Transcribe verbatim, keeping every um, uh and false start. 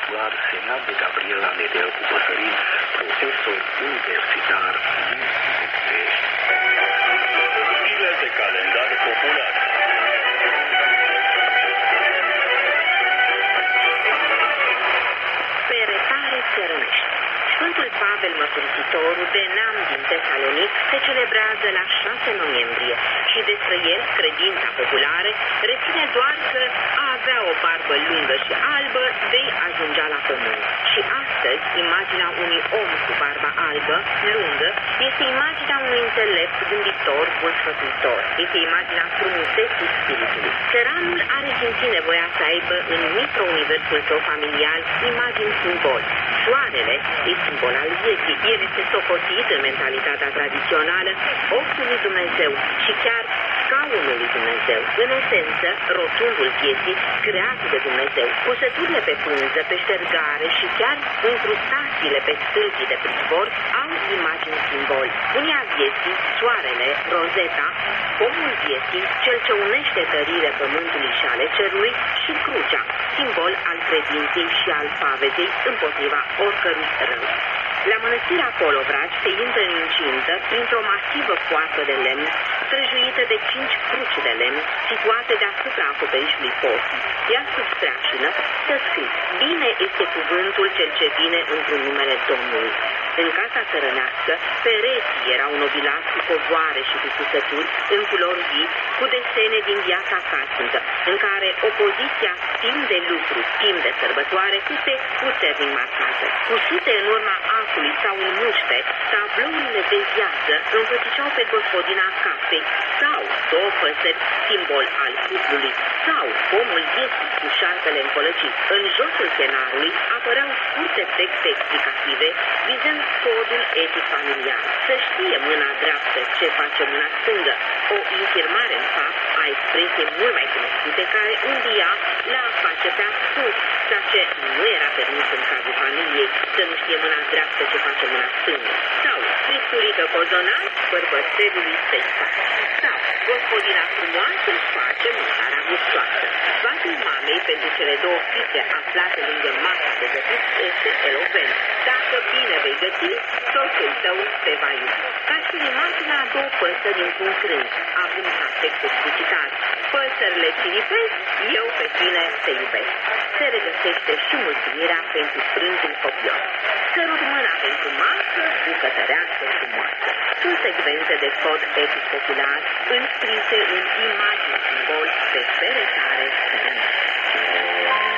intelectual semnat de Gabriela Nedel cu Păsărin, profesor universitar din București. Stile de calendar popular. Pe retare țărănești. Sfântul Pavel Mărturisitorul, de neam din Tesalonic, se celebrează la șase noiembrie și despre el credința populară reține doar că a avea o barbă lungă și albă de-i ajungea la pământ. Și astăzi, imaginea unui om cu barba albă, lungă, este imaginea unui înțelept, gânditor, bun sfătuitor. Este imaginea frumuseții spiritului. Țăranul are simțit nevoia să aibă în micro-universul său familial imagini simbol. Soarele este simbol al vieții. El este socotit în mentalitatea tradițională ochiul lui Dumnezeu și chiar scaunul lui Dumnezeu. În esență, rotundul vieții creat de Dumnezeu. Cusăturile pe pânză, pe ștergare și chiar incrustațiile pe stâlpii de prizbor au imagini simbol. Unia vieții, soarele, rozeta, pomul vieții, cel ce unește tările pământului și ale cerului, și crucea, simbol al credinței și al pavezei împotriva oricărui rău. La mănăstirea Colovragi se intră în incintă printr-o masivă poartă de lemn, străjuită de cinci cruci de lemn, situate deasupra acoperișului porții, iar sub streașină stă scris: Bine este cuvântul cel ce vine într-un numele Domnului. În casa țărănească, pereții erau nobilați cu covoare și cu cusături în culori vii, cu desene din viața casnică, în care opoziția timp de lucru, timp de sărbătoare, este puternic marcată. Cusute în urma acului sau în muște, tablourile de viață înfățișau pe gospodina casei, sau două păsări, simbol al cuplului, sau pomul vieții cu șarpele încălăcit. În josul scenarului apăreau scurte texte explicative vizând codul etic familial. Să știe mâna dreaptă ce face mâna stângă, o infirmare în fapt a expresiei mult mai cunoscute care învia la a face pe ascuns, ceea ce nu era permis în cazul familiei, să nu știe mâna dreaptă ce face mâna stângă. Sau scripturică cozonați bărbățelului să-i facă. Sau gospodina frumoasă își face mâncarea gustoasă. Sfatul mamei pentru cele două fiice aflate lângă masă de gătit este elocvent. Dacă bine vei găti, soțul tău te va iubi. Ca și imaginea a două păsări într-un crânt, având ca text explicitat: păsările ciripesc, eu pe tine te iubesc. Se regăsește și mulțumirea pentru prânzul copios. Sărut mâna pentru masă, bucătărească frumoasă. Sunt secvențe de cod etic popular înscrise în imagini simbol pe peretare țărănească.